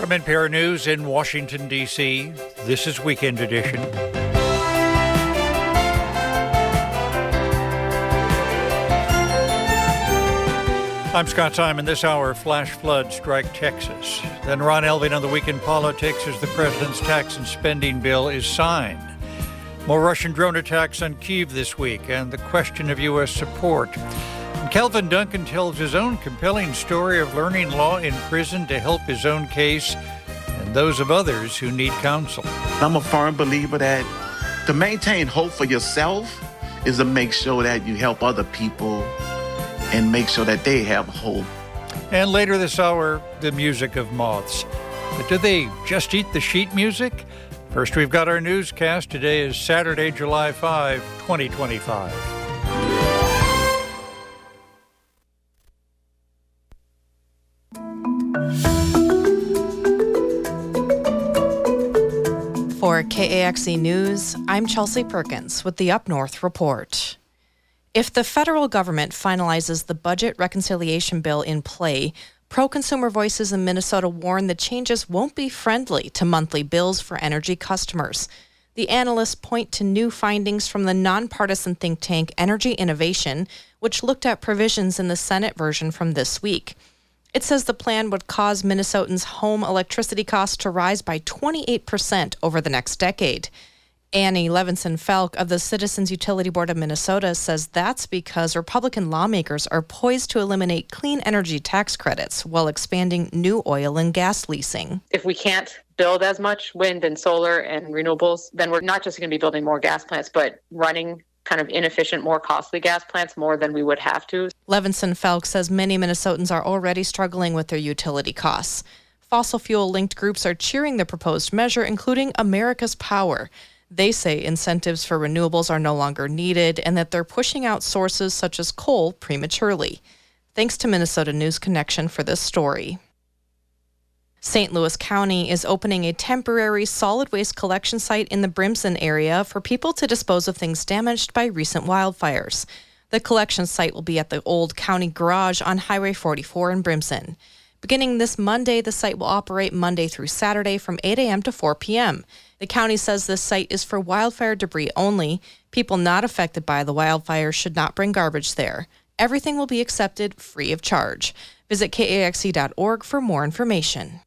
From NPR News in Washington, D.C., this is Weekend Edition. I'm Scott Simon. This hour, flash floods strike Texas. Then Ron Elving on the Week in Politics as the president's tax and spending bill is signed. More Russian drone attacks on Kyiv this week and the question of U.S. support. And Kelvin Duncan tells his own compelling story of learning law in prison to help his own case and those of others who need counsel. I'm a firm believer that to maintain hope for yourself is to make sure that you help other people and make sure that they have hope. And later this hour, the music of moths. But do they just eat the sheet music? First, we've got our newscast. Today is Saturday, July 5, 2025. For KAXE News, I'm Chelsea Perkins with the Up North Report. If the federal government finalizes the budget reconciliation bill in play, pro-consumer voices in Minnesota warn the changes won't be friendly to monthly bills for energy customers. The analysts point to new findings from the nonpartisan think tank Energy Innovation, which looked at provisions in the Senate version from this week. It says the plan would cause Minnesotans' home electricity costs to rise by 28% over the next decade. Annie Levinson-Falk of the Citizens Utility Board of Minnesota says that's because Republican lawmakers are poised to eliminate clean energy tax credits while expanding new oil and gas leasing. If we can't build as much wind and solar and renewables, then we're not just going to be building more gas plants, but running kind of inefficient, more costly gas plants more than we would have to. Levinson-Falk says many Minnesotans are already struggling with their utility costs. Fossil fuel-linked groups are cheering the proposed measure, including America's Power. They say incentives for renewables are no longer needed and that they're pushing out sources such as coal prematurely. Thanks to Minnesota News Connection for this story. St. Louis County is opening a temporary solid waste collection site in the Brimson area for people to dispose of things damaged by recent wildfires. The collection site will be at the old county garage on Highway 44 in Brimson. Beginning this Monday, the site will operate Monday through Saturday from 8 a.m. to 4 p.m. The county says this site is for wildfire debris only. People not affected by the wildfire should not bring garbage there. Everything will be accepted free of charge. Visit KAXE.org for more information.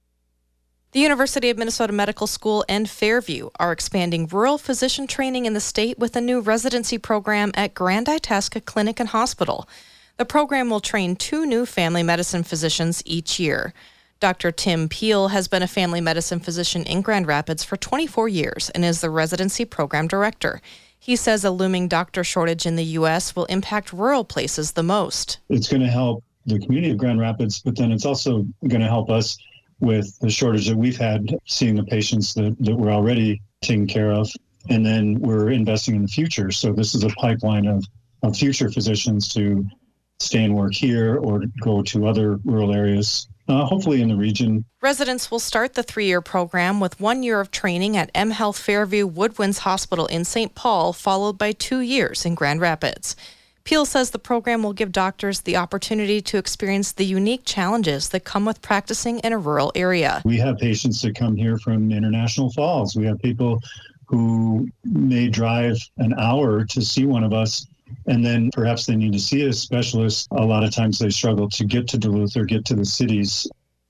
The University of Minnesota Medical School and Fairview are expanding rural physician training in the state with a new residency program at Grand Itasca Clinic and Hospital. The program will train 2 new family medicine physicians each year. Dr. Tim Peel has been a family medicine physician in Grand Rapids for 24 years and is the residency program director. He says a looming doctor shortage in the U.S. will impact rural places the most. It's going to help the community of Grand Rapids, but then it's also going to help us with the shortage that we've had seeing the patients that we're already taking care of. And then we're investing in the future. So this is a pipeline of future physicians to stay and work here or go to other rural areas, hopefully in the region. Residents will start the 3-year program with 1 year of training at mHealth Fairview Woodwinds Hospital in St. Paul, followed by 2 years in Grand Rapids. Peel says the program will give doctors the opportunity to experience the unique challenges that come with practicing in a rural area. We have patients that come here from International Falls. We have people who may drive an hour to see one of us, and then perhaps they need to see a specialist. A lot of times they struggle to get to Duluth or get to the cities.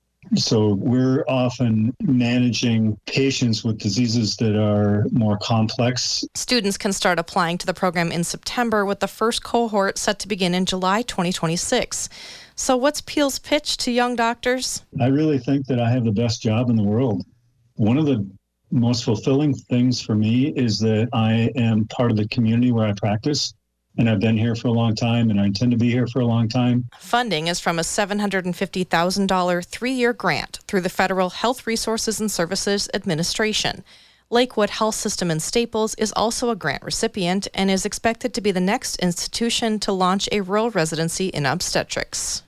So we're often managing patients with diseases that are more complex. Students can start applying to the program in September, with the first cohort set to begin in July 2026. So what's Peel's pitch to young doctors? I really think that I have the best job in the world. One of the most fulfilling things for me is that I am part of the community where I practice. And I've been here for a long time, and I intend to be here for a long time. Funding is from a $750,000 3-year grant through the Federal Health Resources and Services Administration. Lakewood Health System in Staples is also a grant recipient and is expected to be the next institution to launch a rural residency in obstetrics.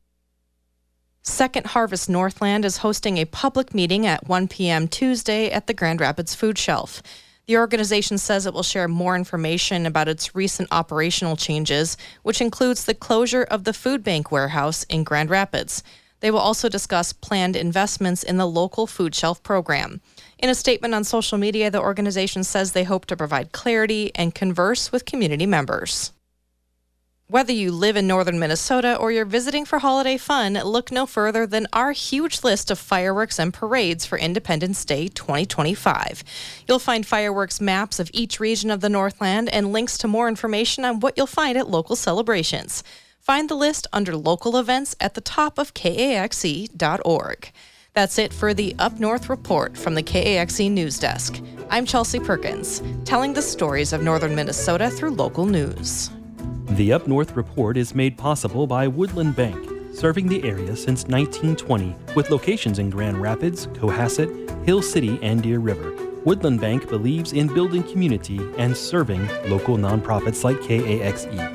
Second Harvest Northland is hosting a public meeting at 1 p.m. Tuesday at the Grand Rapids Food Shelf. The organization says it will share more information about its recent operational changes, which includes the closure of the food bank warehouse in Grand Rapids. They will also discuss planned investments in the local food shelf program. In a statement on social media, the organization says they hope to provide clarity and converse with community members. Whether you live in northern Minnesota or you're visiting for holiday fun, look no further than our huge list of fireworks and parades for Independence Day 2025. You'll find fireworks maps of each region of the Northland and links to more information on what you'll find at local celebrations. Find the list under local events at the top of KAXE.org. That's it for the Up North Report from the KAXE News Desk. I'm Chelsea Perkins, telling the stories of northern Minnesota through local news. The Up North Report is made possible by Woodland Bank, serving the area since 1920 with locations in Grand Rapids, Cohasset, Hill City, and Deer River. Woodland Bank believes in building community and serving local nonprofits like KAXE.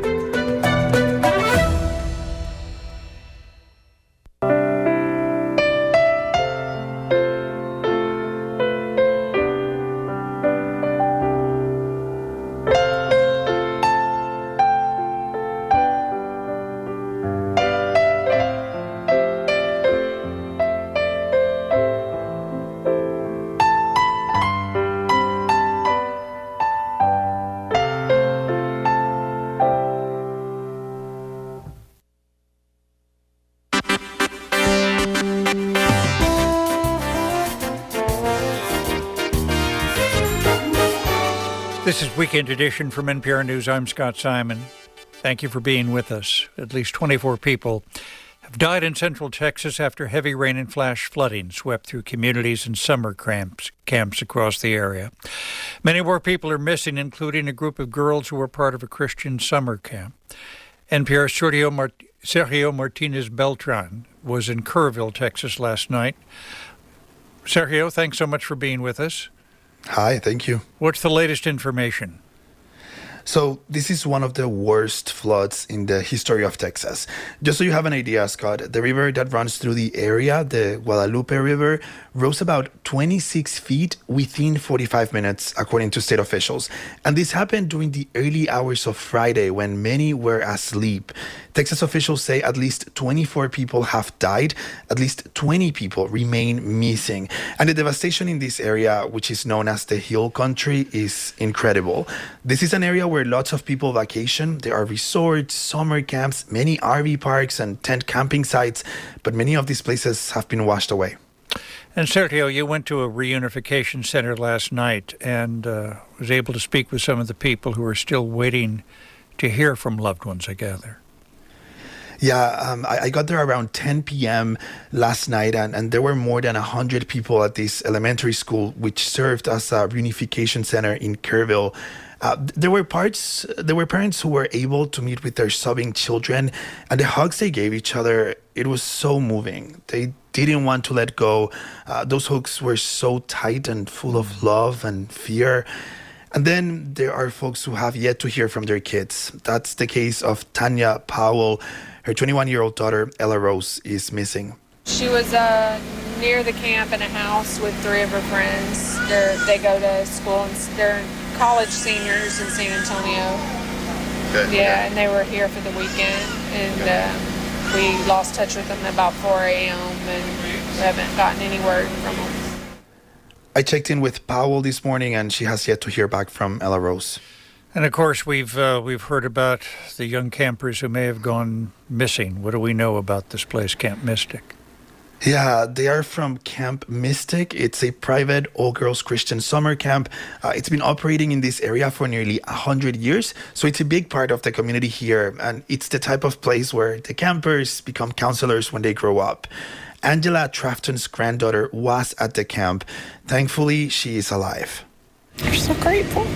This is Weekend Edition from NPR News. I'm Scott Simon. Thank you for being with us. At least 24 people have died in central Texas after heavy rain and flash flooding swept through communities and summer camps across the area. Many more people are missing, including a group of girls who were part of a Christian summer camp. NPR's Sergio Martinez Beltran was in Kerrville, Texas last night. Sergio, thanks so much for being with us. Hi, thank you. What's the latest information? So this is one of the worst floods in the history of Texas. Just so you have an idea, Scott, the river that runs through the area, the Guadalupe River, rose about 26 feet within 45 minutes, according to state officials. And this happened during the early hours of Friday when many were asleep. Texas officials say at least 24 people have died, at least 20 people remain missing. And the devastation in this area, which is known as the Hill Country, is incredible. This is an area where lots of people vacation. There are resorts, summer camps, many RV parks and tent camping sites, but many of these places have been washed away. And Sergio, you went to a reunification center last night and was able to speak with some of the people who are still waiting to hear from loved ones, I gather. Yeah, I got there around 10 p.m. last night, and there were more than 100 people at this elementary school, which served as a reunification center in Kerrville. There were parents who were able to meet with their sobbing children, and the hugs they gave each other, it was so moving. They didn't want to let go. Those hugs were so tight and full of love and fear. And then there are folks who have yet to hear from their kids. That's the case of Tanya Powell. Her 21-year-old daughter, Ella Rose, is missing. She was near the camp in a house with three of her friends. They go to school, and they're college seniors in San Antonio. Okay. Yeah, and they were here for the weekend, and we lost touch with them about 4 a.m., and we haven't gotten any word from them. I checked in with Powell this morning, and she has yet to hear back from Ella Rose. And of course, we've heard about the young campers who may have gone missing. What do we know about this place, Camp Mystic? Yeah, they are from Camp Mystic. It's a private all-girls Christian summer camp. It's been operating in this area for nearly 100 years, so it's a big part of the community here, and it's the type of place where the campers become counselors when they grow up. Angela Trafton's granddaughter was at the camp. Thankfully, she is alive. We're so grateful.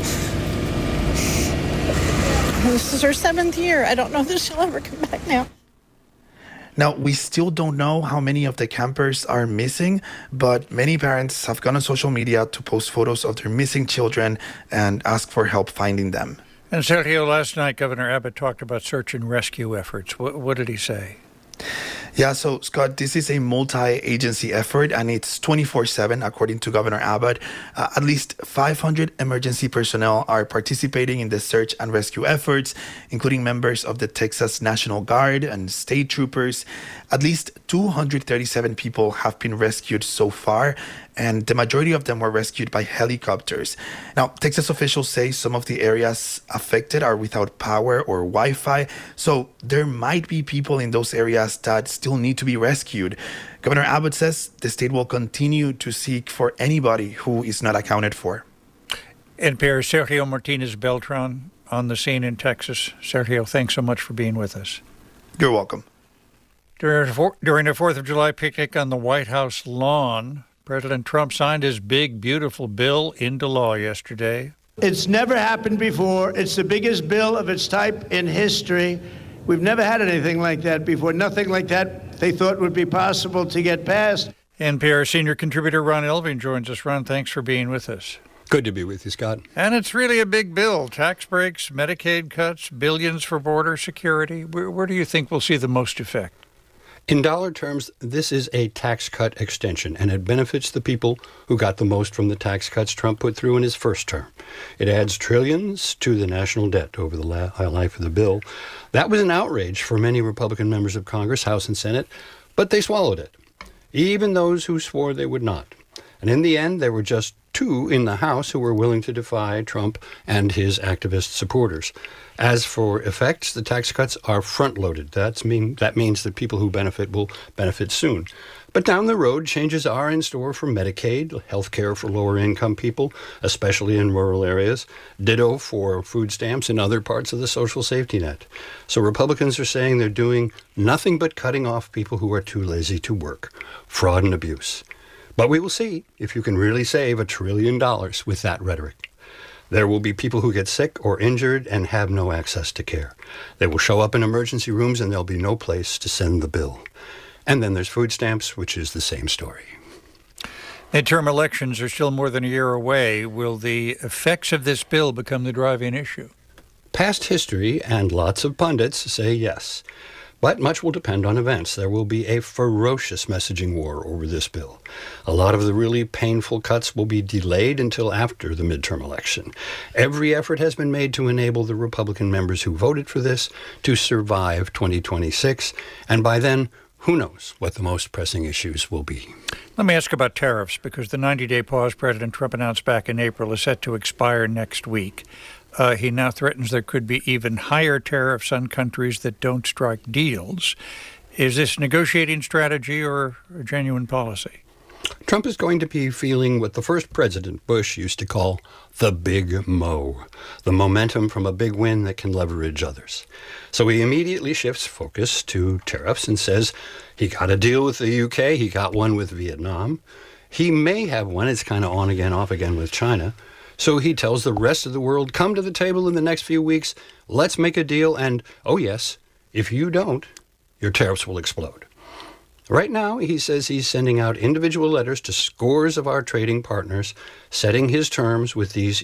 This is her 7th year. I don't know that she'll ever come back now. Now, we still don't know how many of the campers are missing, but many parents have gone on social media to post photos of their missing children and ask for help finding them. And Sergio, last night Governor Abbott talked about search and rescue efforts. What did he say? Yeah, so Scott, this is a multi-agency effort and it's 24/7, according to Governor Abbott. At least 500 emergency personnel are participating in the search and rescue efforts, including members of the Texas National Guard and state troopers. At least 237 people have been rescued so far, and the majority of them were rescued by helicopters. Now, Texas officials say some of the areas affected are without power or Wi-Fi, so there might be people in those areas that still need to be rescued. Governor Abbott says the state will continue to seek for anybody who is not accounted for. NPR's Sergio Martinez Beltran on the scene in Texas. Sergio, thanks so much for being with us. You're welcome. During a 4th of July picnic on the White House lawn, President Trump signed his big, beautiful bill into law yesterday. It's never happened before. It's the biggest bill of its type in history. We've never had anything like that before. Nothing like that they thought would be possible to get passed. NPR senior contributor Ron Elving joins us. Ron, thanks for being with us. Good to be with you, Scott. And it's really a big bill. Tax breaks, Medicaid cuts, billions for border security. Where do you think we'll see the most effect? In dollar terms, this is a tax cut extension, and it benefits the people who got the most from the tax cuts Trump put through in his first term. It adds trillions to the national debt over the life of the bill. That was an outrage for many Republican members of Congress, House and Senate, but they swallowed it, even those who swore they would not. And in the end, there were just 2 in the House who were willing to defy Trump and his activist supporters. As for effects, the tax cuts are front-loaded. That means that people who benefit will benefit soon. But down the road, changes are in store for Medicaid, health care for lower-income people, especially in rural areas, ditto for food stamps and other parts of the social safety net. So Republicans are saying they're doing nothing but cutting off people who are too lazy to work, fraud and abuse. But we will see if you can really save $1 trillion with that rhetoric. There will be people who get sick or injured and have no access to care. They will show up in emergency rooms and there'll be no place to send the bill. And then there's food stamps, which is the same story. Midterm elections are still more than a year away. Will the effects of this bill become the driving issue? Past history and lots of pundits say yes. But much will depend on events. There will be a ferocious messaging war over this bill. A lot of the really painful cuts will be delayed until after the midterm election. Every effort has been made to enable the Republican members who voted for this to survive 2026. And by then, who knows what the most pressing issues will be. Let me ask about tariffs, because the 90-day pause President Trump announced back in April is set to expire next week. He now threatens there could be even higher tariffs on countries that don't strike deals. Is this negotiating strategy or a genuine policy? Trump is going to be feeling what the first President, Bush, used to call the big mo, the momentum from a big win that can leverage others. So he immediately shifts focus to tariffs and says he got a deal with the UK, he got one with Vietnam. He may have one, it's kind of on again, off again with China. So he tells the rest of the world, come to the table in the next few weeks, let's make a deal, and, oh yes, if you don't, your tariffs will explode. Right now, he says he's sending out individual letters to scores of our trading partners, setting his terms with these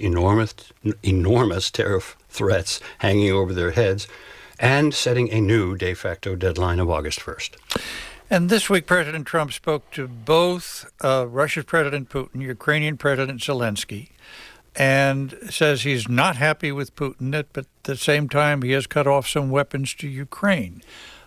enormous tariff threats hanging over their heads, and setting a new de facto deadline of August 1st. And this week, President Trump spoke to both Russia's President Putin, Ukrainian President Zelensky, and says he's not happy with Putin, but at the same time he has cut off some weapons to Ukraine.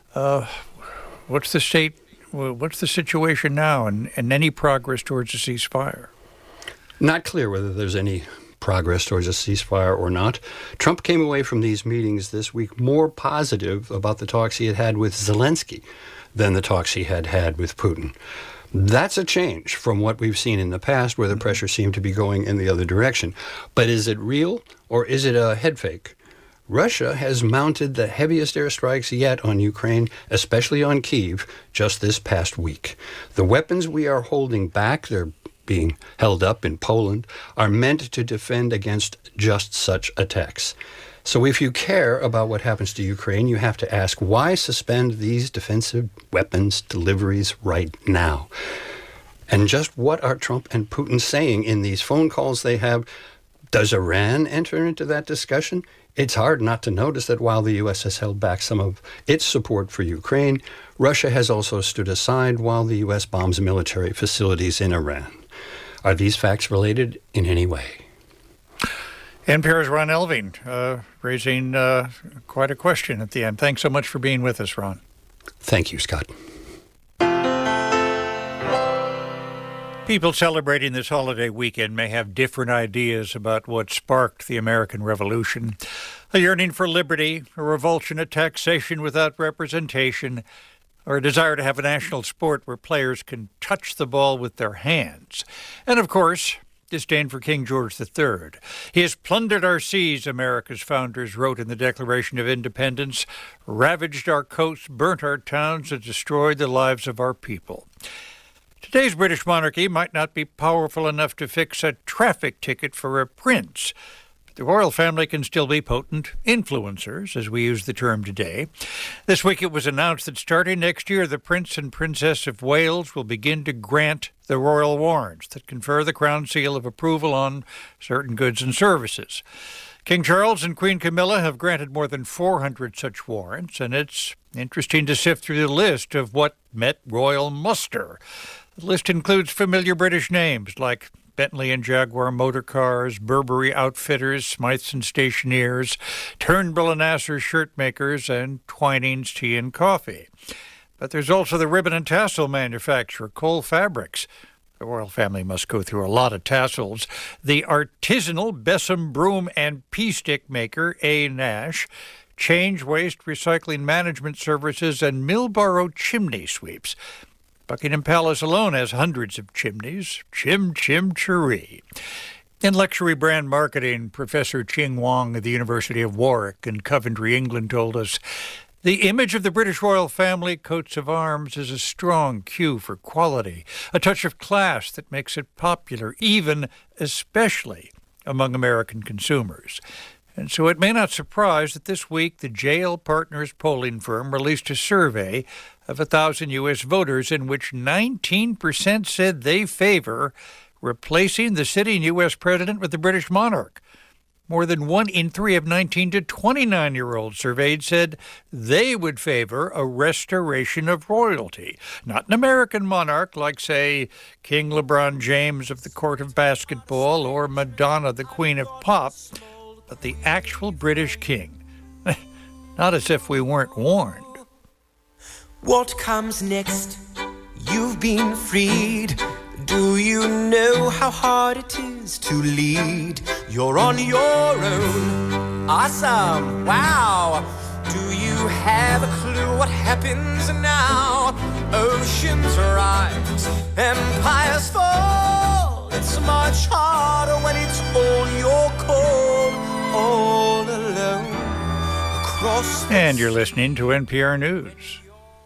What's the situation now, and any progress towards a ceasefire? Not clear whether there's any progress towards a ceasefire or not. Trump came away from these meetings this week more positive about the talks he had had with Zelensky than the talks he had had with Putin. That's a change from what we've seen in the past, where the pressure seemed to be going in the other direction. But is it real, or is it a head fake? Russia has mounted the heaviest airstrikes yet on Ukraine, especially on Kyiv, just this past week. The weapons we are holding back, they're being held up in Poland, are meant to defend against just such attacks. So if you care about what happens to Ukraine, you have to ask, why suspend these defensive weapons deliveries right now? And just what are Trump and Putin saying in these phone calls they have Does Iran enter into that discussion? It's hard not to notice that while the U.S. has held back some of its support for Ukraine, Russia has also stood aside while the U.S. bombs military facilities in Iran. Are these facts related in any way? NPR's Ron Elving raising quite a question at the end. Thanks so much for being with us, Ron. Thank you, Scott. People celebrating this holiday weekend may have different ideas about what sparked the American Revolution. A yearning for liberty, a revulsion at taxation without representation, or a desire to have a national sport where players can touch the ball with their hands. And, of course, disdain for King George III. He has plundered our seas, America's founders wrote in the Declaration of Independence, ravaged our coasts, burnt our towns, and destroyed the lives of our people. Today's British monarchy might not be powerful enough to fix a traffic ticket for a prince, but the royal family can still be potent influencers, as we use the term today. This week it was announced that starting next year, the Prince and Princess of Wales will begin to grant the royal warrants that confer the crown seal of approval on certain goods and services. King Charles and Queen Camilla have granted more than 400 such warrants, and it's interesting to sift through the list of what met royal muster. The list includes familiar British names like Bentley and Jaguar Motor Cars, Burberry Outfitters, Smyths and Stationers, Turnbull and Asser Shirt Makers, and Twinings Tea and Coffee. But there's also the ribbon and tassel manufacturer, Cole Fabrics. The royal family must go through a lot of tassels. The artisanal Bessem broom and pea stick maker, A. Nash, Change Waste Recycling Management Services, and Millborough Chimney Sweeps. Buckingham Palace alone has hundreds of chimneys. Chim, chim, chiree. In luxury brand marketing, Professor Ching Wong at the University of Warwick in Coventry, England, told us, the image of the British royal family coats of arms is a strong cue for quality, a touch of class that makes it popular, even, especially, among American consumers. And so it may not surprise that this week the JL Partners polling firm released a survey of 1,000 U.S. voters in which 19% said they favor replacing the sitting U.S. president with the British monarch. More than 1 in 3 of 19 to 29-year-olds surveyed said they would favor a restoration of royalty. Not an American monarch like, say, King LeBron James of the Court of Basketball or Madonna, the Queen of Pop, but the actual British king. Not as if we weren't warned. What comes next? You've been freed. Do you know how hard it is to lead? You're on your own. Awesome. Wow. Do you have a clue what happens now? Oceans rise, empires fall. It's much harder when it's all your call, all alone across the... And you're listening to NPR News.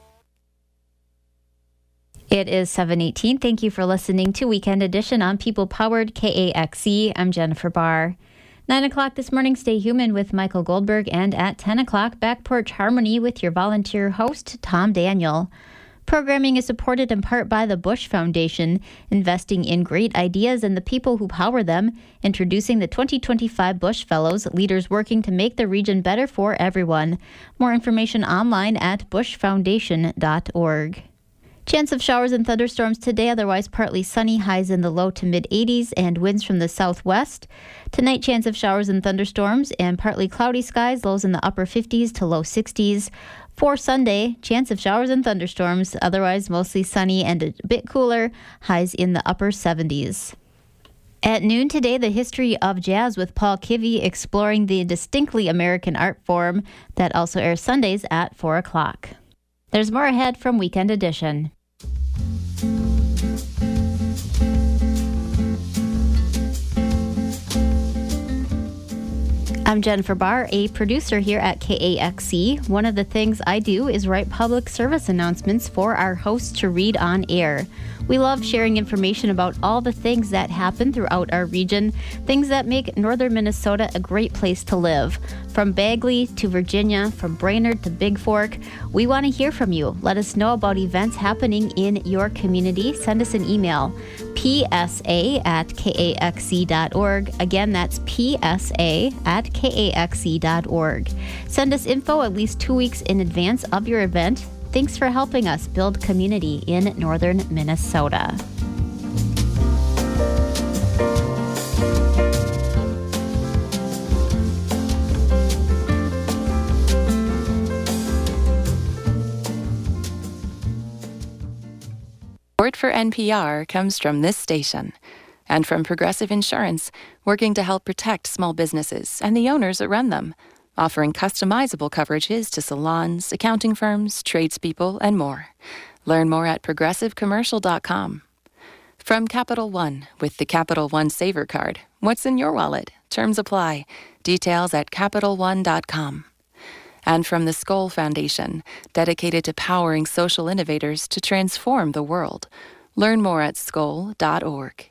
It is 7:18. Thank you for listening to Weekend Edition on People-Powered KAXE. I'm Jennifer Barr. 9 o'clock this morning, Stay Human with Michael Goldberg. And at 10 o'clock, Back Porch Harmony with your volunteer host, Tom Daniel. Programming is supported in part by the Bush Foundation, investing in great ideas and the people who power them, introducing the 2025 Bush Fellows, leaders working to make the region better for everyone. More information online at bushfoundation.org. Chance of showers and thunderstorms today, otherwise partly sunny, highs in the low to mid-80s and winds from the southwest. Tonight, chance of showers and thunderstorms and partly cloudy skies, lows in the upper 50s to low 60s. For Sunday, chance of showers and thunderstorms, otherwise mostly sunny and a bit cooler, highs in the upper 70s. At noon today, the history of jazz with Paul Kivy exploring the distinctly American art form. That also airs Sundays at 4 o'clock. There's more ahead from Weekend Edition. I'm Jennifer Barr, a producer here at KAXC. One of the things I do is write public service announcements for our hosts to read on air. We love sharing information about all the things that happen throughout our region, things that make northern Minnesota a great place to live. From Bagley to Virginia, from Brainerd to Big Fork, we want to hear from you. Let us know about events happening in your community. Send us an email, psa@kaxc.org. Again, that's psa@kaxc.org. Send us info at least 2 weeks in advance of your event. Thanks for helping us build community in northern Minnesota. Support for NPR comes from this station and from Progressive Insurance, working to help protect small businesses and the owners that run them, offering customizable coverages to salons, accounting firms, tradespeople, and more. Learn more at progressivecommercial.com. From Capital One, with the Capital One Saver Card, what's in your wallet? Terms apply. Details at CapitalOne.com. And from the Skoll Foundation, dedicated to powering social innovators to transform the world. Learn more at skoll.org.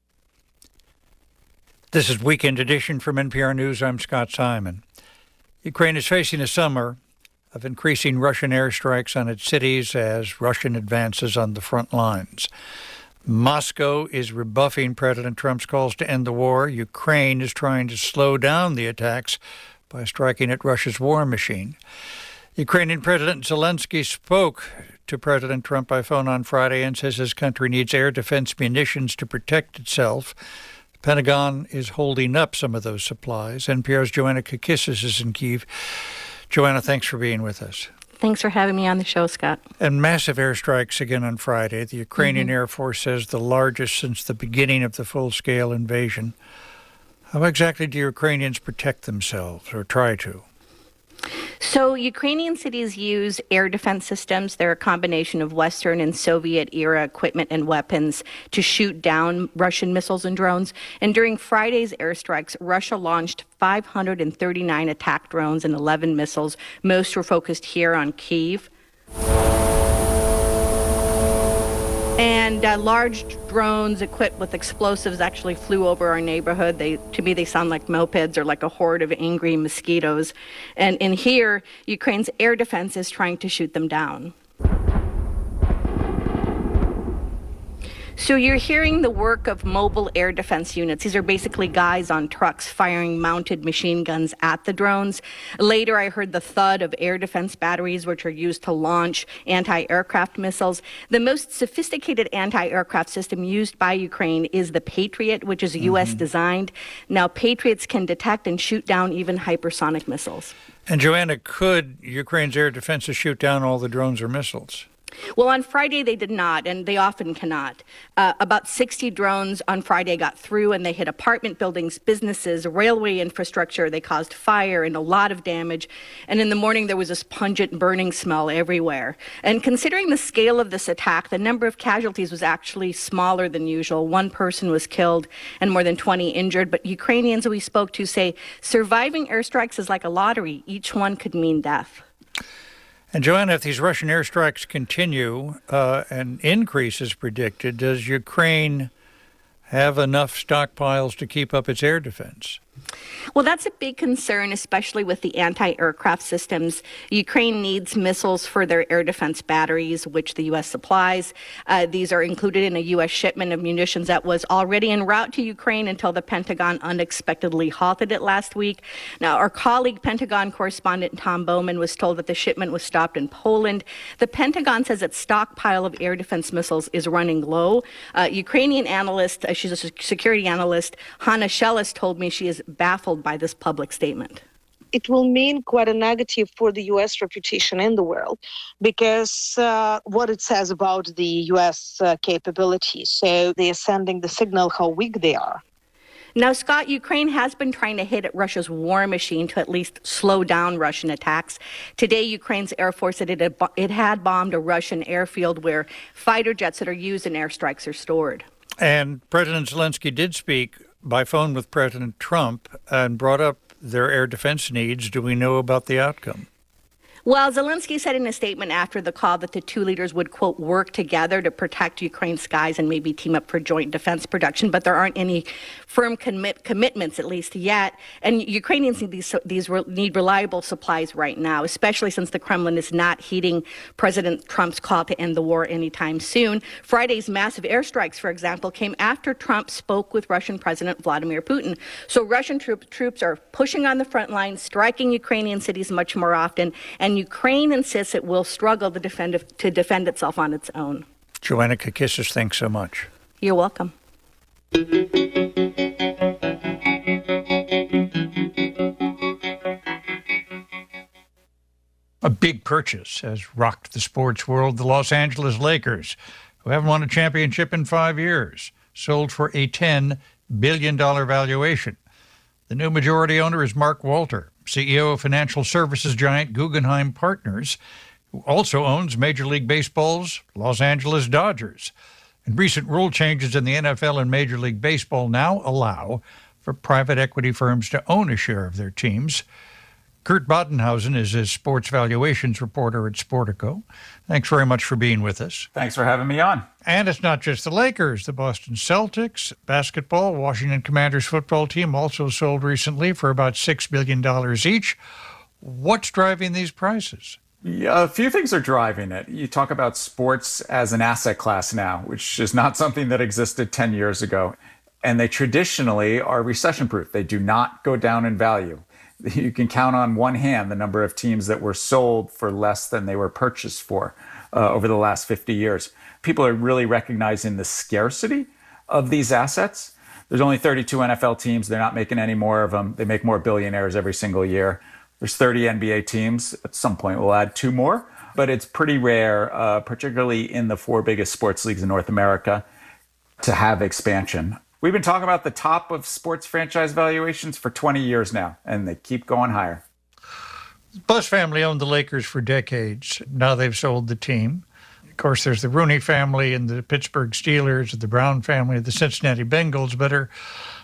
This is Weekend Edition from NPR News. I'm Scott Simon. Ukraine is facing a summer of increasing Russian airstrikes on its cities as Russian advances on the front lines. Moscow is rebuffing President Trump's calls to end the war. Ukraine is trying to slow down the attacks by striking at Russia's war machine. Ukrainian President Zelensky spoke to President Trump by phone on Friday and says his country needs air defense munitions to protect itself. The Pentagon is holding up some of those supplies. NPR's Joanna Kakissis is in Kyiv. Joanna, thanks for being with us. Thanks for having me on the show, Scott. And massive airstrikes again on Friday. The Ukrainian Air Force says the largest since the beginning of the full-scale invasion. How exactly do Ukrainians protect themselves, or try to? So Ukrainian cities use air defense systems. They're a combination of Western and Soviet-era equipment and weapons to shoot down Russian missiles and drones. And during Friday's airstrikes, Russia launched 539 attack drones and 11 missiles. Most were focused here on Kyiv. And large drones equipped with explosives actually flew over our neighborhood. To me, they sound like mopeds or like a horde of angry mosquitoes. And in here, Ukraine's air defense is trying to shoot them down. So you're hearing the work of mobile air defense units. These are basically guys on trucks firing mounted machine guns at the drones. Later, I heard the thud of air defense batteries, which are used to launch anti-aircraft missiles. The most sophisticated anti-aircraft system used by Ukraine is the Patriot, which is U.S. designed. Now, Patriots can detect and shoot down even hypersonic missiles. And Joanna, could Ukraine's air defenses shoot down all the drones or missiles? Well, on Friday, they did not, and they often cannot. About 60 drones on Friday got through, and they hit apartment buildings, businesses, railway infrastructure. They caused fire and a lot of damage. And in the morning, there was this pungent burning smell everywhere. And considering the scale of this attack, the number of casualties was actually smaller than usual. One person was killed and more than 20 injured. But Ukrainians we spoke to say surviving airstrikes is like a lottery. Each one could mean death. And Joanna, if these Russian airstrikes continue and increase as predicted, does Ukraine have enough stockpiles to keep up its air defense? Well, that's a big concern, especially with the anti-aircraft systems. Ukraine needs missiles for their air defense batteries, which the U.S. supplies. These are included in a U.S. shipment of munitions that was already en route to Ukraine until the Pentagon unexpectedly halted it last week. Now, our colleague, Pentagon correspondent Tom Bowman, was told that the shipment was stopped in Poland. The Pentagon says its stockpile of air defense missiles is running low. Ukrainian analyst, she's a security analyst, Hanna Sheles, told me she is baffled by this public statement. It will mean quite a negative for the U.S. reputation in the world because what it says about the U.S. capabilities. So they are sending the signal how weak they are. Now, Scott, Ukraine has been trying to hit at Russia's war machine to at least slow down Russian attacks. Today, Ukraine's Air Force said it had bombed a Russian airfield where fighter jets that are used in airstrikes are stored. And President Zelensky did speak by phone with President Trump and brought up their air defense needs. Do we know about the outcome? Well, Zelensky said in a statement after the call that the two leaders would, quote, work together to protect Ukraine's skies and maybe team up for joint defense production, but there aren't any firm commitments, at least yet. And Ukrainians need reliable supplies right now, especially since the Kremlin is not heeding President Trump's call to end the war anytime soon. Friday's massive airstrikes, for example, came after Trump spoke with Russian President Vladimir Putin. So Russian troops are pushing on the front lines, striking Ukrainian cities much more often, and Ukraine insists it will struggle to defend itself on its own. Joanna Kakissis, thanks so much. You're welcome. A big purchase has rocked the sports world. The Los Angeles Lakers, who haven't won a championship in 5 years, sold for a $10 billion valuation. The new majority owner is Mark Walter, CEO of financial services giant Guggenheim Partners, who also owns Major League Baseball's Los Angeles Dodgers. And recent rule changes in the NFL and Major League Baseball now allow for private equity firms to own a share of their teams. Kurt Badenhausen is his sports valuations reporter at Sportico. Thanks very much for being with us. Thanks for having me on. And it's not just the Lakers. The Boston Celtics, basketball, Washington Commanders football team also sold recently for about $6 billion each. What's driving these prices? Yeah, a few things are driving it. You talk about sports as an asset class now, which is not something that existed 10 years ago. And they traditionally are recession-proof. They do not go down in value. You can count on one hand the number of teams that were sold for less than they were purchased for over the last 50 years. People are really recognizing the scarcity of these assets. There's only 32 NFL teams. They're not making any more of them. They make more billionaires every single year. There's 30 NBA teams. At some point, we'll add 2 more. But it's pretty rare, particularly in the 4 biggest sports leagues in North America, to have expansion. We've been talking about the top of sports franchise valuations for 20 years now, and they keep going higher. The Buss family owned the Lakers for decades. Now they've sold the team. Of course, there's the Rooney family and the Pittsburgh Steelers, the Brown family, the Cincinnati Bengals. But are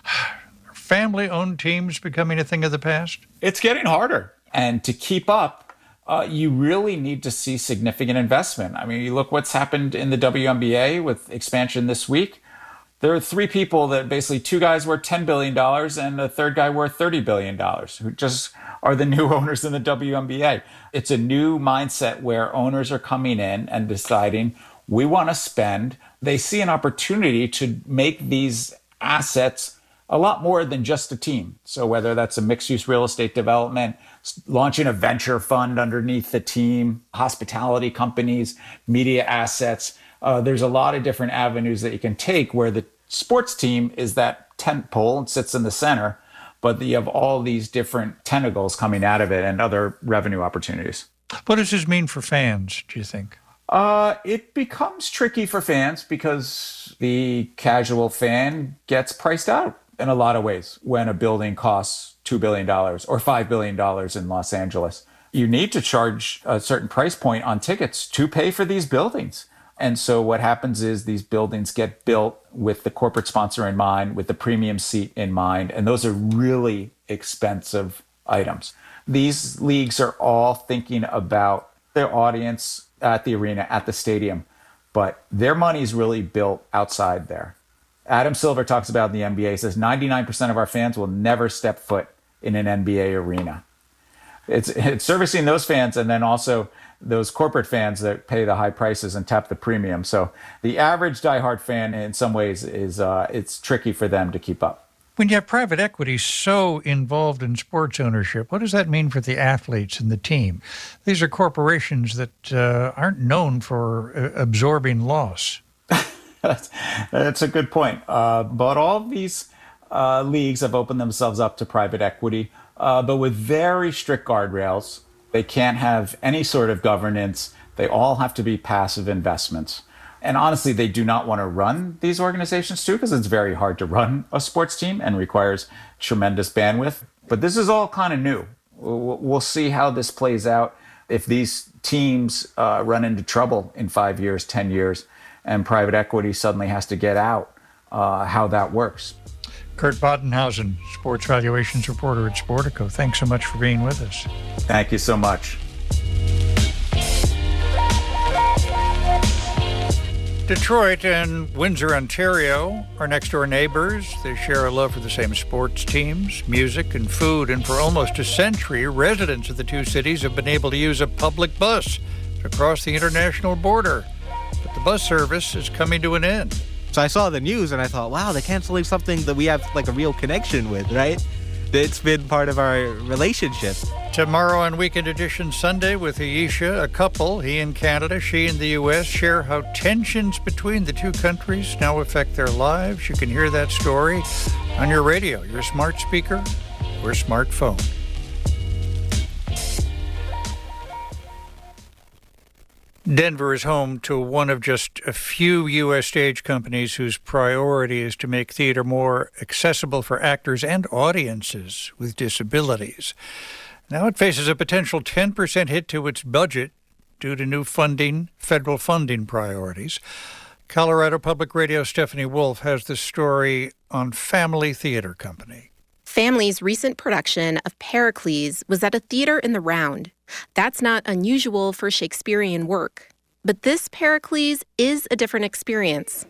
family-owned teams becoming a thing of the past? It's getting harder. And to keep up, you really need to see significant investment. I mean, you look what's happened in the WNBA with expansion this week. There are 3 people that basically 2 guys worth $10 billion and a third guy worth $30 billion, who just are the new owners in the WNBA. It's a new mindset where owners are coming in and deciding, we want to spend. They see an opportunity to make these assets a lot more than just a team. So whether that's a mixed-use real estate development, launching a venture fund underneath the team, hospitality companies, media assets, there's a lot of different avenues that you can take where the sports team is that tent pole and sits in the center, but you have all these different tentacles coming out of it and other revenue opportunities. What does this mean for fans, do you think? It becomes tricky for fans because the casual fan gets priced out in a lot of ways when a building costs $2 billion or $5 billion in Los Angeles. You need to charge a certain price point on tickets to pay for these buildings. And so what happens is these buildings get built with the corporate sponsor in mind, with the premium seat in mind, and those are really expensive items. These leagues are all thinking about their audience at the arena, at the stadium, but their money is really built outside there. Adam Silver talks about in the NBA, says 99% of our fans will never step foot in an NBA arena. It's servicing those fans and then also those corporate fans that pay the high prices and tap the premium. So the average diehard fan in some ways is it's tricky for them to keep up. When you have private equity so involved in sports ownership, what does that mean for the athletes and the team? These are corporations that aren't known for absorbing loss. That's a good point. But all of these leagues have opened themselves up to private equity, but with very strict guardrails. They can't have any sort of governance. They all have to be passive investments. And honestly, they do not want to run these organizations too, because it's very hard to run a sports team and requires tremendous bandwidth. But this is all kind of new. We'll see how this plays out. If these teams run into trouble in 5 years, 10 years, and private equity suddenly has to get out, how that works. Kurt Badenhausen, sports valuations reporter at Sportico. Thanks so much for being with us. Thank you so much. Detroit and Windsor, Ontario are next-door neighbors. They share a love for the same sports teams, music, and food. And for almost a century, residents of the two cities have been able to use a public bus to cross the international border. But the bus service is coming to an end. So I saw the news and I thought, wow, they're canceling something that we have like a real connection with, right? It's been part of our relationship. Tomorrow on Weekend Edition Sunday with Aisha, a couple, he in Canada, she in the U.S., share how tensions between the two countries now affect their lives. You can hear that story on your radio, your smart speaker, or smartphone. Denver is home to one of just a few U.S. stage companies whose priority is to make theater more accessible for actors and audiences with disabilities. Now it faces a potential 10% hit to its budget due to new federal funding priorities. Colorado Public Radio Stephanie Wolf has the story on Family Theater Company. Family's recent production of Pericles was at a theater in the Round. That's not unusual for Shakespearean work. But this Pericles is a different experience.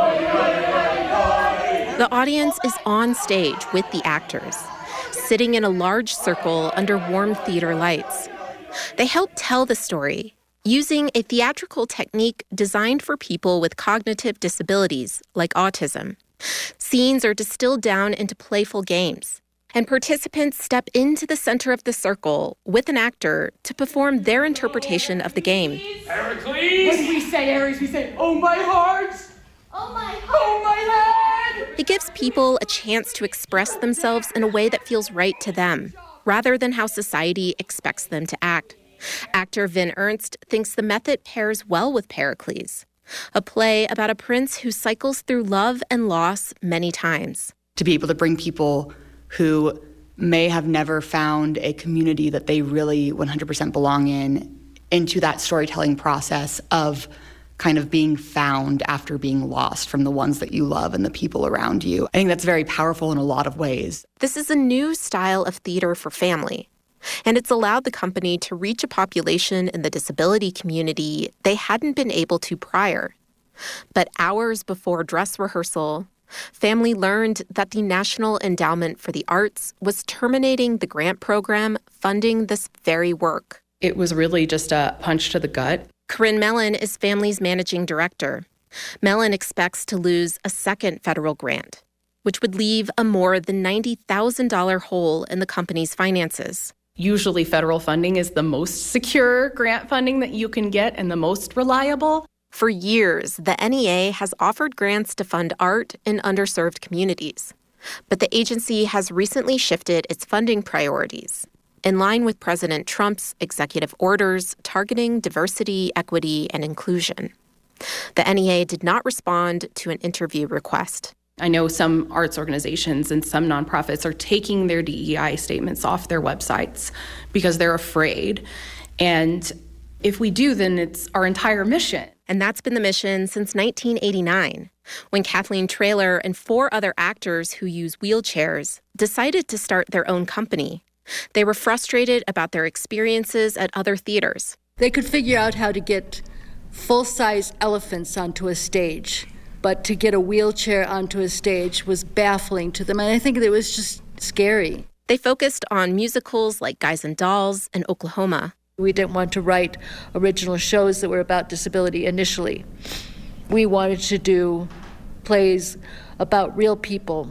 The audience is on stage with the actors, sitting in a large circle under warm theater lights. They help tell the story using a theatrical technique designed for people with cognitive disabilities like autism. Scenes are distilled down into playful games, and participants step into the center of the circle with an actor to perform their interpretation of the game. Pericles! When we say Aries, we say, oh my heart! Oh my heart! Oh my head! It gives people a chance to express themselves in a way that feels right to them, rather than how society expects them to act. Actor Vin Ernst thinks the method pairs well with Pericles, a play about a prince who cycles through love and loss many times. To be able to bring people who may have never found a community that they really 100% belong in into that storytelling process of kind of being found after being lost from the ones that you love and the people around you. I think that's very powerful in a lot of ways. This is a new style of theater for family, and it's allowed the company to reach a population in the disability community they hadn't been able to prior. But hours before dress rehearsal, Family learned that the National Endowment for the Arts was terminating the grant program funding this very work. It was really just a punch to the gut. Corinne Mellon is Family's managing director. Mellon expects to lose a second federal grant, which would leave a more than $90,000 hole in the company's finances. Usually federal funding is the most secure grant funding that you can get and the most reliable. For years, the NEA has offered grants to fund art in underserved communities. But the agency has recently shifted its funding priorities, in line with President Trump's executive orders targeting diversity, equity, and inclusion. The NEA did not respond to an interview request. I know some arts organizations and some nonprofits are taking their DEI statements off their websites because they're afraid. And if we do, then it's our entire mission. And that's been the mission since 1989, when Kathleen Traylor and 4 other actors who use wheelchairs decided to start their own company. They were frustrated about their experiences at other theaters. They could figure out how to get full-size elephants onto a stage, but to get a wheelchair onto a stage was baffling to them, and I think it was just scary. They focused on musicals like Guys and Dolls and Oklahoma. We didn't want to write original shows that were about disability initially. We wanted to do plays about real people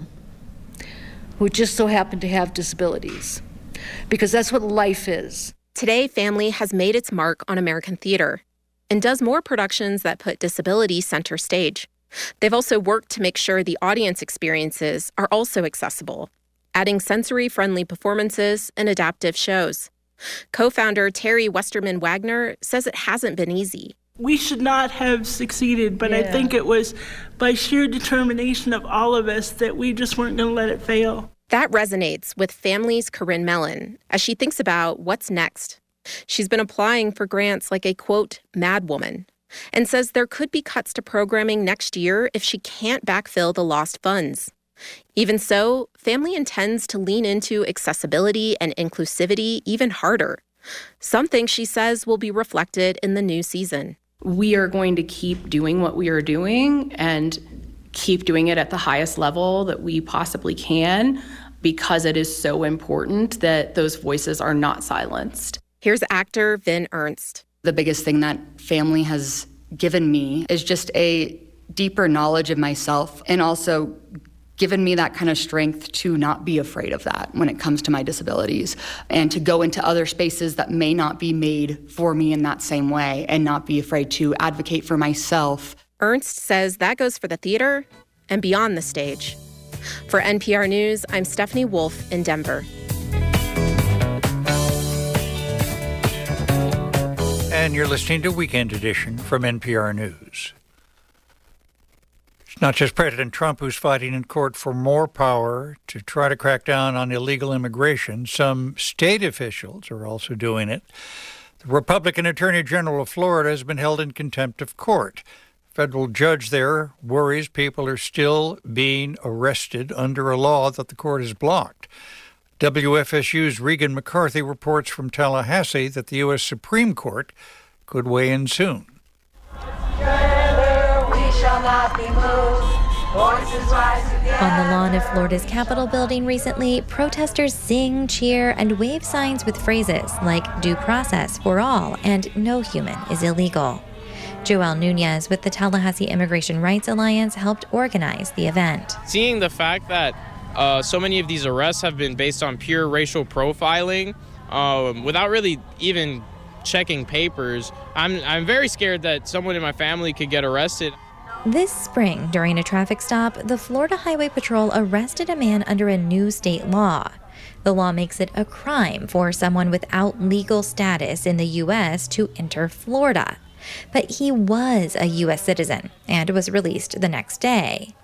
who just so happen to have disabilities, because that's what life is. Today, Family has made its mark on American theater and does more productions that put disability center stage. They've also worked to make sure the audience experiences are also accessible, adding sensory-friendly performances and adaptive shows. Co-founder Terry Westerman Wagner says it hasn't been easy. We should not have succeeded, but I think it was by sheer determination of all of us that we just weren't going to let it fail. That resonates with Family's Corinne Mellon as she thinks about what's next. She's been applying for grants like a, quote, mad woman, and says there could be cuts to programming next year if she can't backfill the lost funds. Even so, family intends to lean into accessibility and inclusivity even harder. Something she says will be reflected in the new season. We are going to keep doing what we are doing and keep doing it at the highest level that we possibly can, because it is so important that those voices are not silenced. Here's actor Vin Ernst. The biggest thing that family has given me is just a deeper knowledge of myself, and also given me that kind of strength to not be afraid of that when it comes to my disabilities, and to go into other spaces that may not be made for me in that same way and not be afraid to advocate for myself. Ernst says that goes for the theater and beyond the stage. For NPR News, I'm Stephanie Wolf in Denver. And you're listening to Weekend Edition from NPR News. It's not just President Trump who's fighting in court for more power to try to crack down on illegal immigration. Some state officials are also doing it. The Republican Attorney General of Florida has been held in contempt of court. A federal judge there worries people are still being arrested under a law that the court has blocked. WFSU's Regan McCarthy reports from Tallahassee that the U.S. Supreme Court could weigh in soon. On the lawn of Florida's Capitol building recently, protesters sing, cheer, and wave signs with phrases like due process for all and no human is illegal. Joel Nunez with the Tallahassee Immigration Rights Alliance helped organize the event. Seeing the fact that so many of these arrests have been based on pure racial profiling without really even checking papers, I'm very scared that someone in my family could get arrested. This spring, during a traffic stop, the Florida Highway Patrol arrested a man under a new state law. The law makes it a crime for someone without legal status in the U.S. to enter Florida. But he was a U.S. citizen and was released the next day.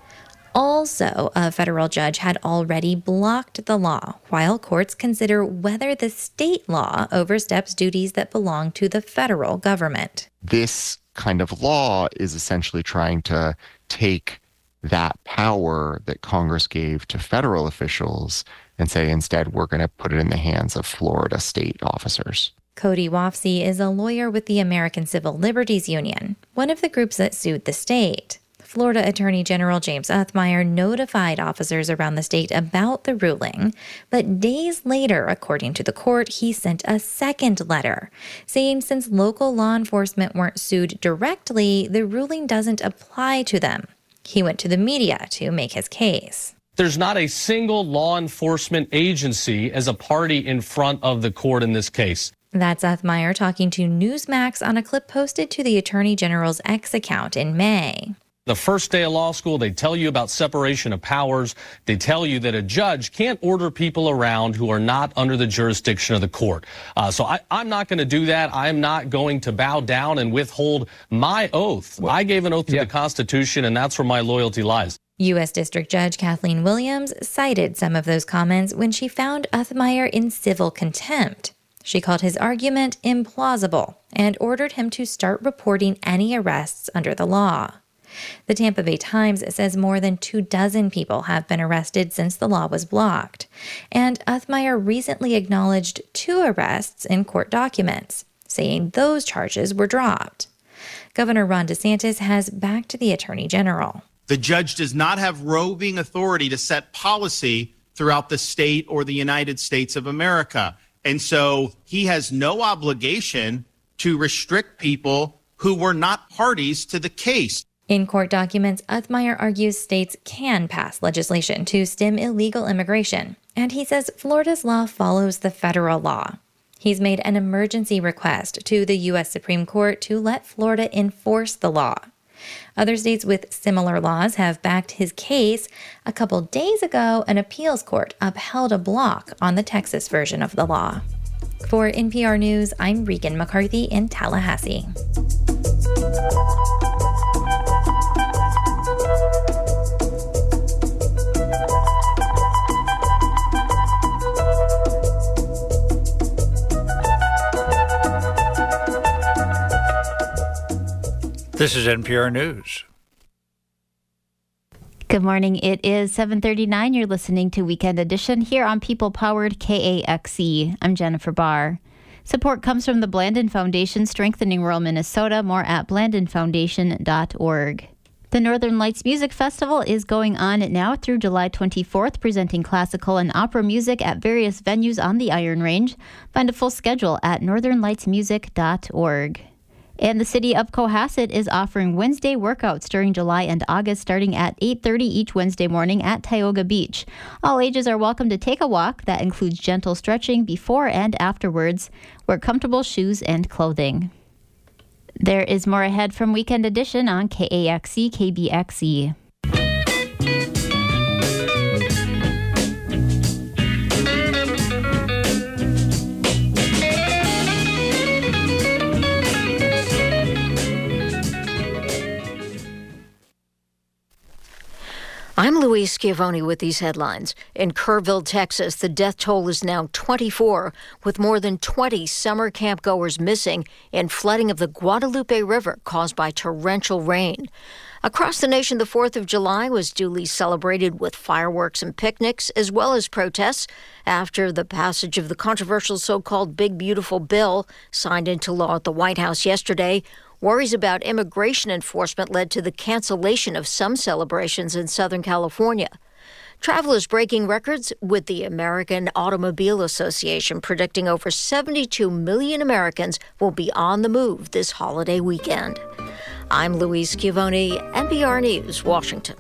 Also, a federal judge had already blocked the law while courts consider whether the state law oversteps duties that belong to the federal government. This kind of law is essentially trying to take that power that Congress gave to federal officials and say, instead, we're going to put it in the hands of Florida state officers. Cody Wofsy is a lawyer with the American Civil Liberties Union, one of the groups that sued the state. Florida Attorney General James Othmeier notified officers around the state about the ruling, but days later, according to the court, he sent a second letter saying since local law enforcement weren't sued directly, the ruling doesn't apply to them. He went to the media to make his case. There's not a single law enforcement agency as a party in front of the court in this case. That's Othmeier talking to Newsmax on a clip posted to the Attorney General's X account in May. The first day of law school, they tell you about separation of powers. They tell you that a judge can't order people around who are not under the jurisdiction of the court. So I'm not going to do that. I'm not going to bow down and withhold my oath. I gave an oath to the Constitution, and that's where my loyalty lies. U.S. District Judge Kathleen Williams cited some of those comments when she found Othmeier in civil contempt. She called his argument implausible and ordered him to start reporting any arrests under the law. The Tampa Bay Times says more than 24 people have been arrested since the law was blocked, and Othmeier recently acknowledged 2 arrests in court documents, saying those charges were dropped. Governor Ron DeSantis has backed the Attorney General. The judge does not have roving authority to set policy throughout the state or the United States of America, and so he has no obligation to restrict people who were not parties to the case. In court documents, Othmeier argues states can pass legislation to stem illegal immigration, and he says Florida's law follows the federal law. He's made an emergency request to the U.S. Supreme Court to let Florida enforce the law. Other states with similar laws have backed his case. A couple days ago, an appeals court upheld a block on the Texas version of the law. For NPR News, I'm Regan McCarthy in Tallahassee. This is NPR News. Good morning. It is 7:39. You're listening to Weekend Edition here on People-Powered KAXE. I'm Jennifer Barr. Support comes from the Blandin Foundation, strengthening rural Minnesota. More at blandinfoundation.org. The Northern Lights Music Festival is going on now through July 24th, presenting classical and opera music at various venues on the Iron Range. Find a full schedule at northernlightsmusic.org. And the city of Cohasset is offering Wednesday workouts during July and August, starting at 8:30 each Wednesday morning at Tioga Beach. All ages are welcome to take a walk. That includes gentle stretching before and afterwards. Wear comfortable shoes and clothing. There is more ahead from Weekend Edition on KAXE, KBXE. I'm Louise Schiavone with these headlines. In Kerrville, Texas, the death toll is now 24, with more than 20 summer campgoers missing in flooding of the Guadalupe River caused by torrential rain. Across the nation, the 4th of July was duly celebrated with fireworks and picnics, as well as protests, after the passage of the controversial so-called Big Beautiful Bill signed into law at the White House yesterday. Worries about immigration enforcement led to the cancellation of some celebrations in Southern California. Travel is breaking records, with the American Automobile Association predicting over 72 million Americans will be on the move this holiday weekend. I'm Louise Schiavone, NPR News, Washington.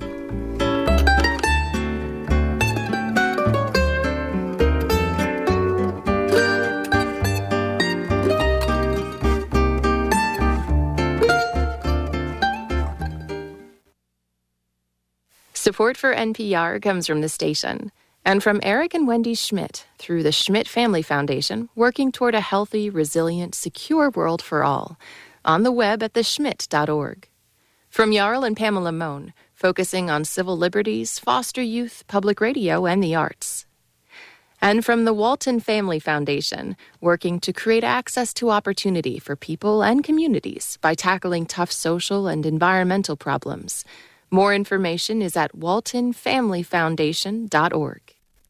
Support for NPR comes from the station and from Eric and Wendy Schmidt through the Schmidt Family Foundation, working toward a healthy, resilient, secure world for all. On the web at theschmidt.org. From Jarl and Pamela Mohn, focusing on civil liberties, foster youth, public radio, and the arts. And from the Walton Family Foundation, working to create access to opportunity for people and communities by tackling tough social and environmental problems. More information is at waltonfamilyfoundation.org.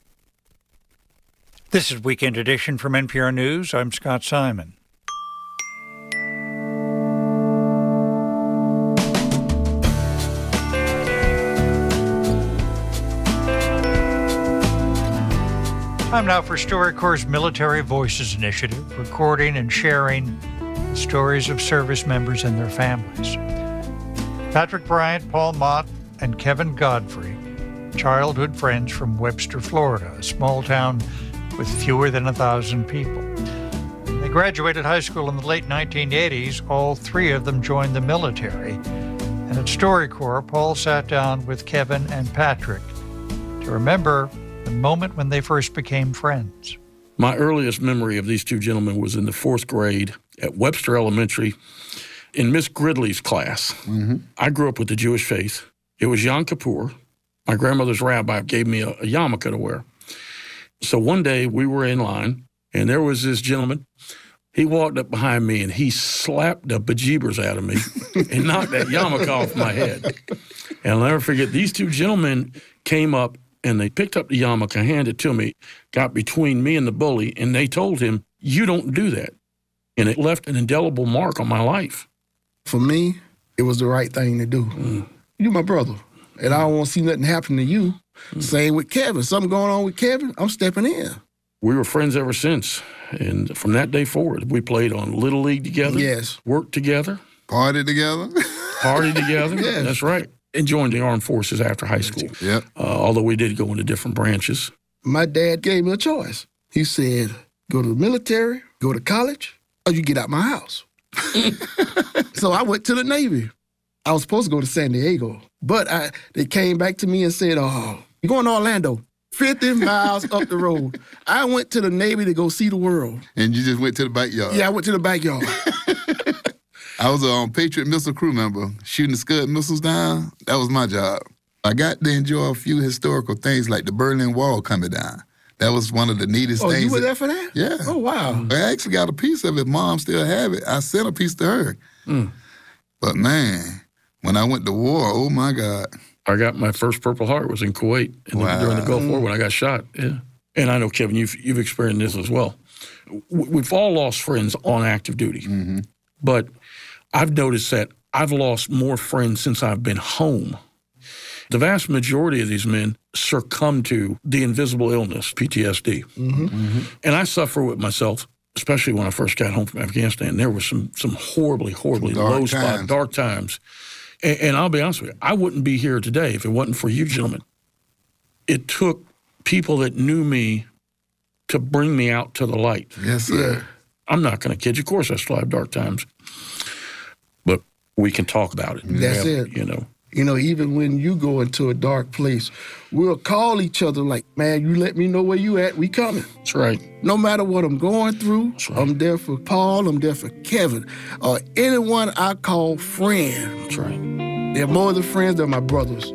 This is Weekend Edition from NPR News. I'm Scott Simon. Time now for StoryCorps' Military Voices Initiative, recording and sharing stories of service members and their families. Patrick Bryant, Paul Mott, and Kevin Godfrey, childhood friends from Webster, Florida, a small town with fewer than 1,000 people. They graduated high school in the late 1980s. All three of them joined the military. And at StoryCorps, Paul sat down with Kevin and Patrick to remember the moment when they first became friends. My earliest memory of these two gentlemen was in the 4th grade at Webster Elementary in Miss Gridley's class. I grew up with the Jewish faith. It was Yom Kippur. My grandmother's rabbi gave me a yarmulke to wear. So one day we were in line, and there was this gentleman. He walked up behind me, and he slapped the bejeebers out of me and knocked that yarmulke off my head. And I'll never forget, these two gentlemen came up, and they picked up the yarmulke, handed it to me, got between me and the bully, and they told him, "You don't do that." And it left an indelible mark on my life. For me, it was the right thing to do. You my brother, and I don't want to see nothing happen to you. Same with Kevin. Something going on with Kevin, I'm stepping in. We were friends ever since, and from that day forward, we played on Little League together. Yes. Worked together. Party together. Party together. Yes. That's right. And joined the armed forces after high school. Yep. Although we did go into different branches. My dad gave me a choice. He said, go to the military, go to college, or you get out my house. So I went to the Navy. I was supposed to go to San Diego, but they came back to me and said, "Oh, you're going to Orlando, 50 miles up the road." I went to the Navy to go see the world. And you just went to the backyard? Yeah, I went to the backyard. I was a Patriot missile crew member, shooting the Scud missiles down. That was my job. I got to enjoy a few historical things like the Berlin Wall coming down. That was one of the neatest things. Oh, you were there for that? Yeah. Oh, wow. I actually got a piece of it. Mom still have it. I sent a piece to her. But man, when I went to war, oh my God. I got my first Purple Heart was in Kuwait during the Gulf War when I got shot. Yeah. And I know, Kevin, you've experienced this as well. We've all lost friends on active duty. Mm-hmm. But I've noticed that I've lost more friends since I've been home. The vast majority of these men succumb to the invisible illness, PTSD. Mm-hmm. Mm-hmm. And I suffer with myself, especially when I first got home from Afghanistan. There were some horribly dark times. And I'll be honest with you, I wouldn't be here today if it wasn't for you gentlemen. It took people that knew me to bring me out to the light. Yes, sir. Yeah. I'm not going to kid you. Of course, I still have dark times. But we can talk about it. That's it. You know, even when you go into a dark place, we'll call each other like, man, you let me know where you at, we coming. That's right. No matter what I'm going through, right. I'm there for Paul, I'm there for Kevin, or anyone I call friend. That's right. They're more than friends, they're my brothers.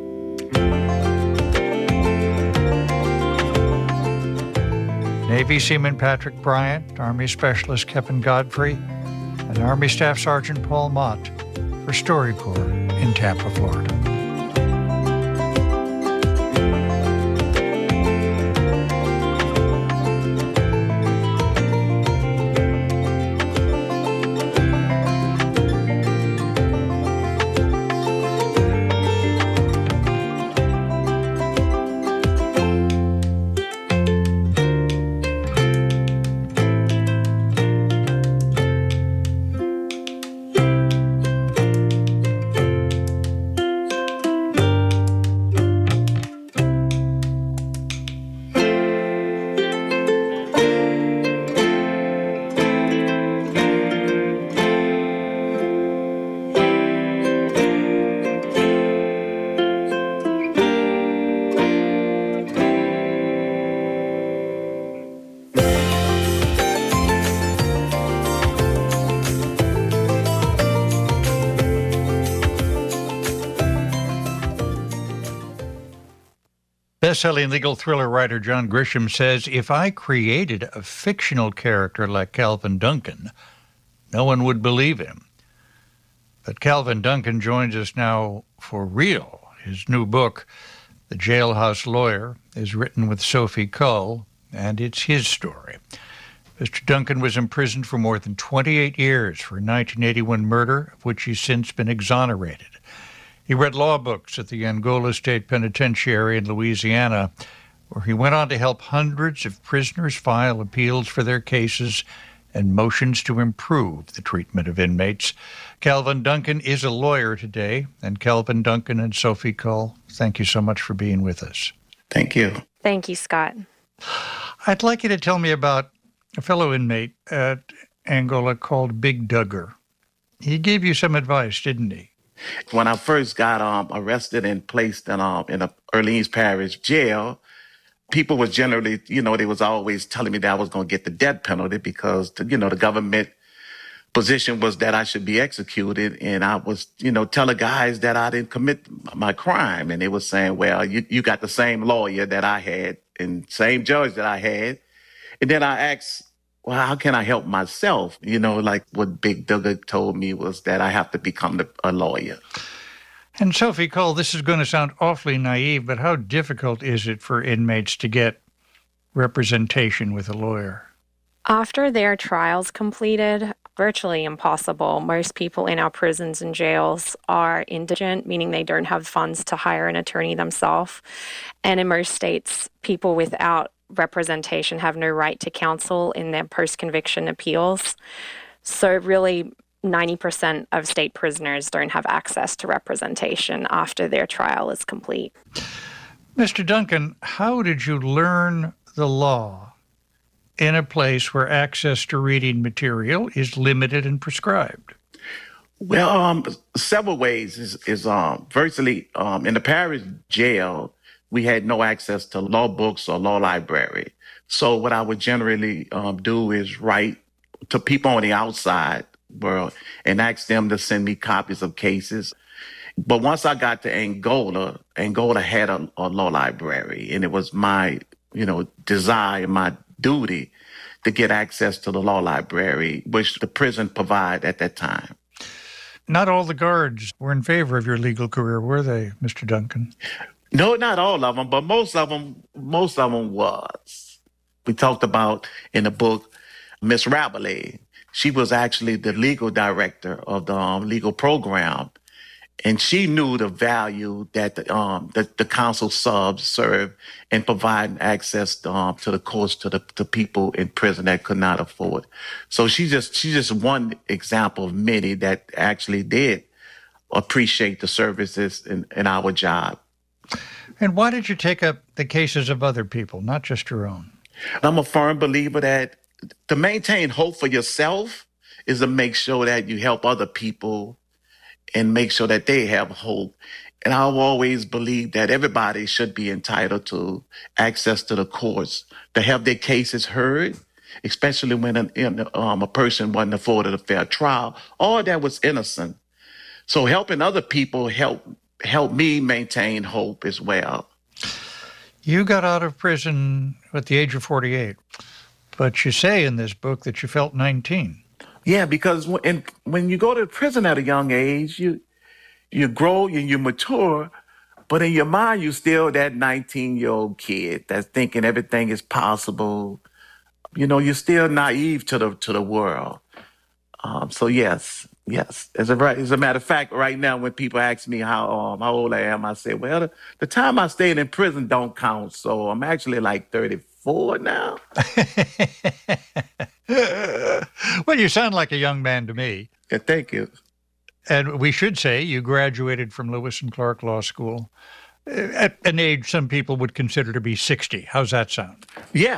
Navy Seaman Patrick Bryant, Army Specialist Kevin Godfrey, and Army Staff Sergeant Paul Mott for StoryCorps in Tampa, Florida. Best-selling legal thriller writer John Grisham says, if I created a fictional character like Calvin Duncan, no one would believe him. But Calvin Duncan joins us now for real. His new book, The Jailhouse Lawyer, is written with Sophie Cull, and it's his story. Mr. Duncan was imprisoned for more than 28 years for a 1981 murder, of which he's since been exonerated. He read law books at the Angola State Penitentiary in Louisiana, where he went on to help hundreds of prisoners file appeals for their cases and motions to improve the treatment of inmates. Calvin Duncan is a lawyer today, and Calvin Duncan and Sophie Cull, thank you so much for being with us. Thank you. Thank you, Scott. I'd like you to tell me about a fellow inmate at Angola called Big Duggar. He gave you some advice, didn't he? When I first got arrested and placed in a Orleans Parish jail, people was generally, they was always telling me that I was going to get the death penalty because, the government position was that I should be executed. And I was, telling guys that I didn't commit my crime. And they was saying, well, you got the same lawyer that I had and same judge that I had. And then I asked, well, how can I help myself? Like what Big Duggar told me was that I have to become a lawyer. And Sophie Cull, this is going to sound awfully naive, but how difficult is it for inmates to get representation with a lawyer? After their trials completed, virtually impossible. Most people in our prisons and jails are indigent, meaning they don't have funds to hire an attorney themselves. And in most states, people without representation have no right to counsel in their post-conviction appeals. So really, 90% of state prisoners don't have access to representation after their trial is complete. Mr. Duncan, how did you learn the law in a place where access to reading material is limited and prescribed? Well, several ways is virtually in the parish jail, we had no access to law books or law library. So what I would generally do is write to people on the outside world and ask them to send me copies of cases. But once I got to Angola had a law library, and it was my, desire, my duty to get access to the law library, which the prison provided at that time. Not all the guards were in favor of your legal career, were they, Mr. Duncan? No, not all of them, but most of them was. We talked about in the book, Miss Rabelais. She was actually the legal director of the legal program, and she knew the value that the council subs served in providing access to the courts to people in prison that could not afford. So she's just one example of many that actually did appreciate the services in our job. And why did you take up the cases of other people, not just your own? I'm a firm believer that to maintain hope for yourself is to make sure that you help other people and make sure that they have hope. And I've always believed that everybody should be entitled to access to the courts to have their cases heard, especially when a person wasn't afforded a fair trial or that was innocent. So helping other people help me maintain hope as well. You got out of prison at the age of 48, but you say in this book that you felt 19. Yeah, because when you go to prison at a young age, you grow and you mature, but in your mind, you're still that 19-year-old kid that's thinking everything is possible. You know, you're still naive to the world. So yes. As a matter of fact, right now, when people ask me how old I am, I say, well, the time I stayed in prison don't count. So I'm actually like 34 now. Well, you sound like a young man to me. Yeah, thank you. And we should say you graduated from Lewis and Clark Law School at an age some people would consider to be 60. How's that sound? Yeah.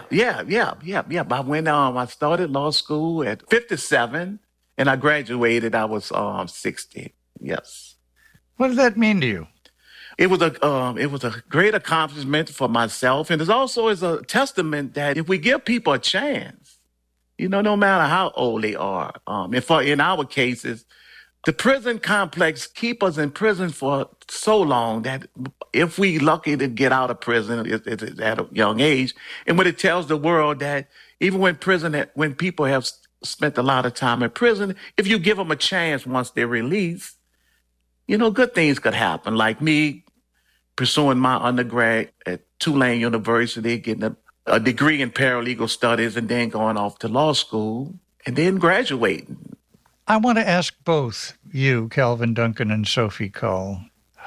But when I started law school at 57, and I graduated, I was 60. Yes. What did that mean to you? It was a great accomplishment for myself, and it also is a testament that if we give people a chance, you know, no matter how old they are, in our cases, the prison complex keep us in prison for so long that if we lucky to get out of prison it's at a young age, and when it tells the world that even when people have spent a lot of time in prison, if you give them a chance once they're released, you know, good things could happen. Like me pursuing my undergrad at Tulane University, getting a degree in paralegal studies, and then going off to law school, and then graduating. I want to ask both you, Calvin Duncan and Sophie Kull,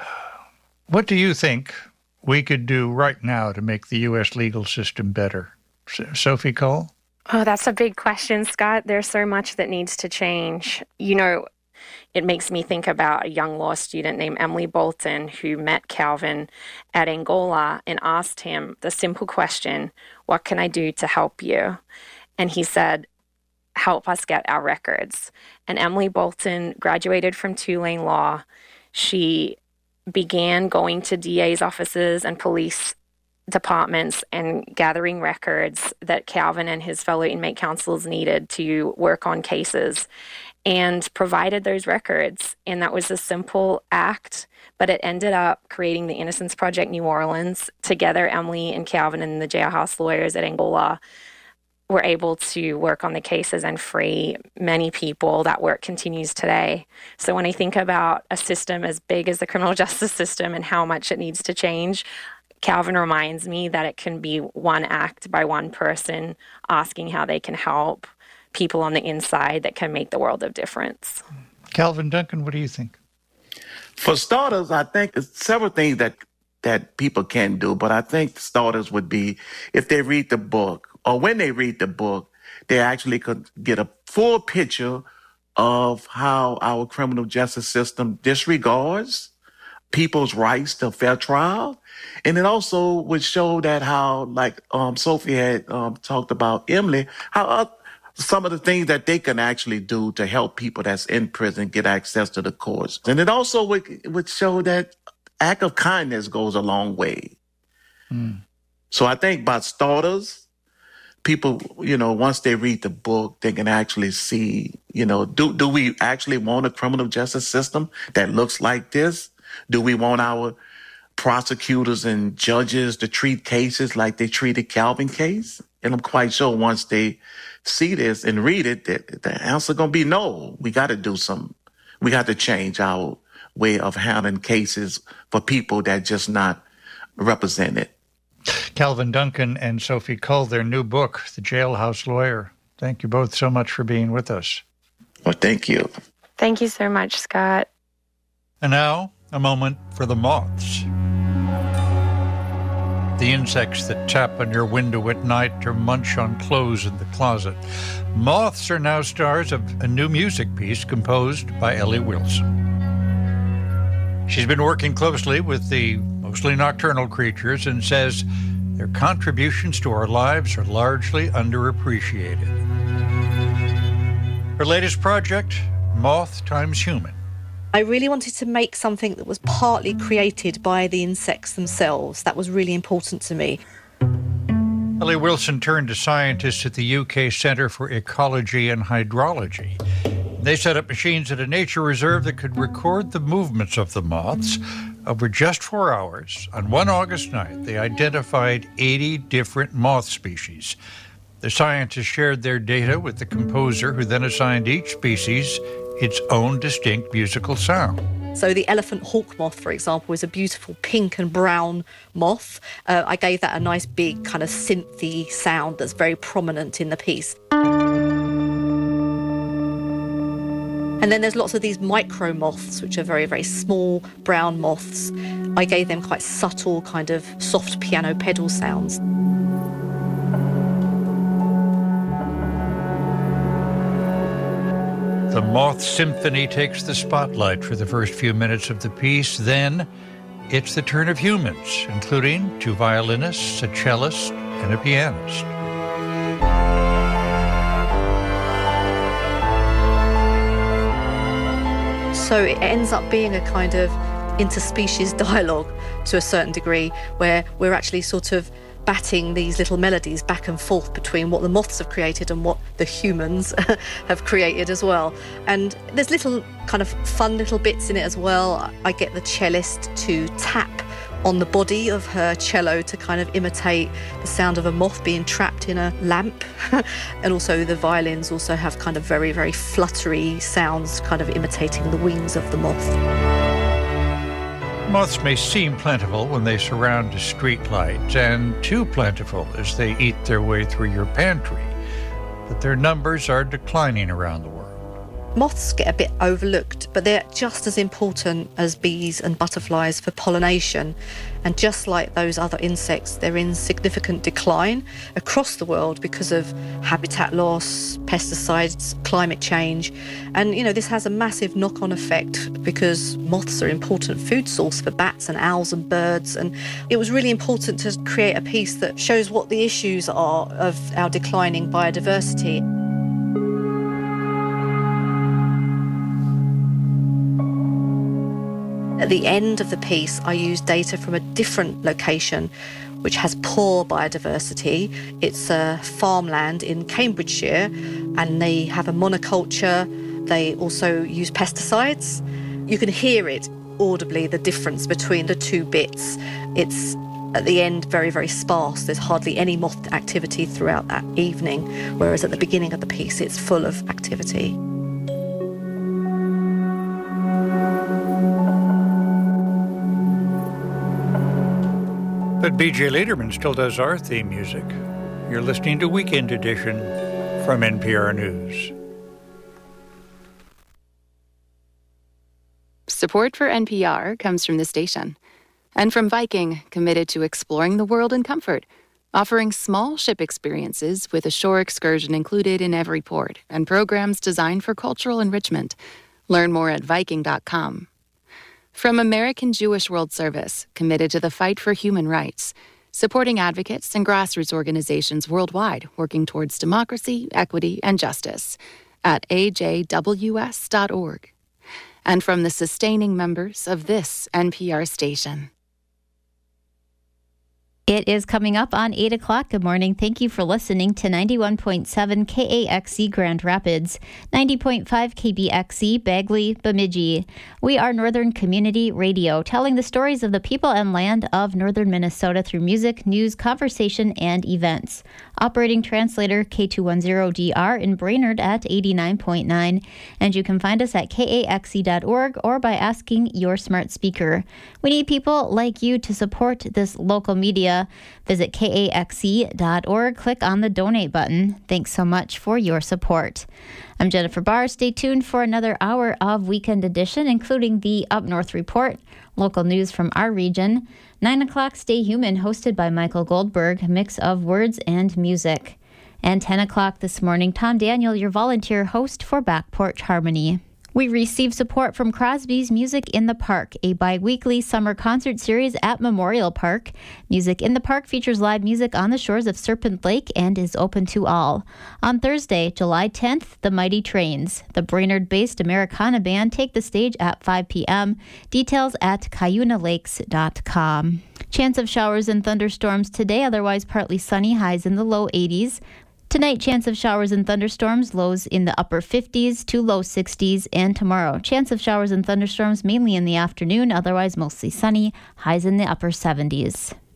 what do you think we could do right now to make the U.S. legal system better? Sophie Kull? Oh, that's a big question, Scott. There's so much that needs to change. You know, it makes me think about a young law student named Emily Bolton who met Calvin at Angola and asked him the simple question, what can I do to help you? And he said, help us get our records. And Emily Bolton graduated from Tulane Law. She began going to DA's offices and police departments and gathering records that Calvin and his fellow inmate counsels needed to work on cases, and provided those records. And that was a simple act, but it ended up creating the Innocence Project New Orleans. Together, Emily and Calvin and the jailhouse lawyers at Angola were able to work on the cases and free many people. That work continues today. So when I think about a system as big as the criminal justice system and how much it needs to change, Calvin reminds me that it can be one act by one person asking how they can help people on the inside that can make the world of difference. Calvin Duncan, what do you think? For starters, I think there's several things that people can do, but I think starters would be if they read the book, or when they read the book, they actually could get a full picture of how our criminal justice system disregards people's rights to fair trial. And it also would show that how, like Sophie had talked about Emily, how some of the things that they can actually do to help people that's in prison get access to the courts. And it also would show that act of kindness goes a long way. So I think by starters, people, you know, once they read the book, they can actually see, you know, do we actually want a criminal justice system that looks like this? Do we want our prosecutors and judges to treat cases like they treated Calvin's case? And I'm quite sure once they see this and read it, that the answer going to be no. We got to do some We got to change our way of handling cases for people that just not represented. Calvin Duncan and Sophie Cull, their new book, The Jailhouse Lawyer. Thank you both so much for being with us. Well, thank you. Thank you so much, Scott. And now, a moment for the moths. The insects that tap on your window at night or munch on clothes in the closet. Moths are now stars of a new music piece composed by Ellie Wilson. She's been working closely with the mostly nocturnal creatures and says their contributions to our lives are largely underappreciated. Her latest project, Moth Times Human. I really wanted to make something that was partly created by the insects themselves. That was really important to me. Ellie Wilson turned to scientists at the UK Centre for Ecology and Hydrology. They set up machines at a nature reserve that could record the movements of the moths. Over just 4 hours, on one August night, they identified 80 different moth species. The scientists shared their data with the composer, who then assigned each species its own distinct musical sound. So the elephant hawk moth, for example, is a beautiful pink and brown moth. I gave that a nice big kind of synthy sound that's very prominent in the piece. And then there's lots of these micro moths, which are very, very small brown moths. I gave them quite subtle kind of soft piano pedal sounds. The Moth Symphony takes the spotlight for the first few minutes of the piece. Then it's the turn of humans, including 2 violinists, a cellist, and a pianist. So it ends up being a kind of interspecies dialogue to a certain degree, where we're actually sort of batting these little melodies back and forth between what the moths have created and what the humans have created as well. And there's little kind of fun little bits in it as well. I get the cellist to tap on the body of her cello to kind of imitate the sound of a moth being trapped in a lamp. And also the violins also have kind of very, very fluttery sounds, kind of imitating the wings of the moth. Moths may seem plentiful when they surround a street light, and too plentiful as they eat their way through your pantry. But their numbers are declining around the world. Moths get a bit overlooked, but they're just as important as bees and butterflies for pollination. And just like those other insects, they're in significant decline across the world because of habitat loss, pesticides, climate change. And, you know, this has a massive knock-on effect because moths are an important food source for bats and owls and birds. And it was really important to create a piece that shows what the issues are of our declining biodiversity. At the end of the piece, I used data from a different location, which has poor biodiversity. It's a farmland in Cambridgeshire, and they have a monoculture. They also use pesticides. You can hear it audibly, the difference between the two bits. It's, at the end, very, very sparse. There's hardly any moth activity throughout that evening, whereas at the beginning of the piece, it's full of activity. But B.J. Lederman still does our theme music. You're listening to Weekend Edition from NPR News. Support for NPR comes from the station and from Viking, committed to exploring the world in comfort, offering small ship experiences with a shore excursion included in every port and programs designed for cultural enrichment. Learn more at Viking.com. From American Jewish World Service, committed to the fight for human rights, supporting advocates and grassroots organizations worldwide working towards democracy, equity, and justice at ajws.org. And from the sustaining members of this NPR station. It is coming up on 8 o'clock. Good morning. Thank you for listening to 91.7 KAXE Grand Rapids, 90.5 KBXE Bagley, Bemidji. We are Northern Community Radio, telling the stories of the people and land of northern Minnesota through music, news, conversation, and events. Operating translator K210DR in Brainerd at 89.9. And you can find us at kaxe.org or by asking your smart speaker. We need people like you to support this local media. Visit kaxe.org, click on the donate button. Thanks so much for your support. I'm Jennifer Barr. Stay tuned for another hour of Weekend Edition, including the Up North Report, local news from our region. 9 o'clock, Stay Human, hosted by Michael Goldberg, a mix of words and music. And 10 o'clock this morning, Tom Daniel, your volunteer host for Back Porch Harmony. We receive support from Crosby's Music in the Park, a bi-weekly summer concert series at Memorial Park. Music in the Park features live music on the shores of Serpent Lake and is open to all. On Thursday, July 10th, the Mighty Trains, the Brainerd-based Americana band, take the stage at 5 p.m. Details at cuyunalakes.com. Chance of showers and thunderstorms today, otherwise partly sunny, highs in the low 80s. Tonight, chance of showers and thunderstorms, lows in the upper 50s to low 60s. And tomorrow, chance of showers and thunderstorms mainly in the afternoon, otherwise mostly sunny, highs in the upper 70s.